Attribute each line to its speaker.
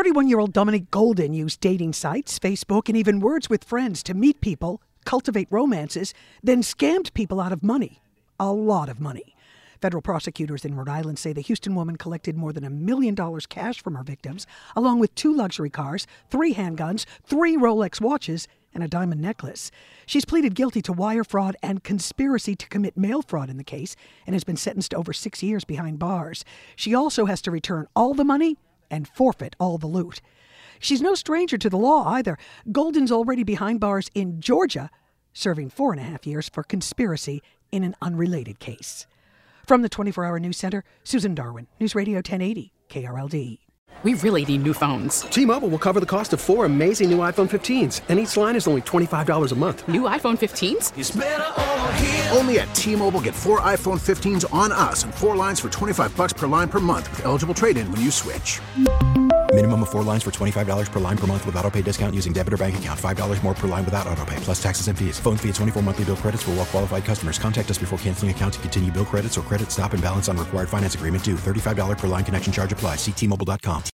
Speaker 1: 31-year-old Dominic Golden used dating sites, Facebook, and even words with friends to meet people, cultivate romances, then scammed people out of money. A lot of money. Federal prosecutors in Rhode Island say the Houston woman collected more than $1 million cash from her victims, along with 2 luxury cars, 3 handguns, 3 Rolex watches, and a diamond necklace. She's pleaded guilty to wire fraud and conspiracy to commit mail fraud in the case and has been sentenced to over 6 years behind bars. She also has to return all the money and forfeit all the loot. She's no stranger to the law either. Golden's already behind bars in Georgia, serving 4.5 years for conspiracy in an unrelated case. From the 24-Hour News Center, Susan Darwin, News Radio 1080, KRLD.
Speaker 2: We really need new phones.
Speaker 3: T-Mobile will cover the cost of 4 amazing new iPhone 15s, and each line is only $25 a month.
Speaker 2: New iPhone 15s?
Speaker 4: It's better over here.
Speaker 5: Only at T-Mobile, get 4 iPhone 15s on us and 4 lines for $25 per line per month with eligible trade-in when you switch.
Speaker 6: Minimum of 4 lines for $25 per line per month with autopay discount using debit or bank account. $5 more per line without autopay, plus taxes and fees. Phone fee at 24 monthly bill credits for well-qualified customers. Contact us before canceling account to continue bill credits or credit stop and balance on required finance agreement due. $35 per line connection charge applies. See T-Mobile.com.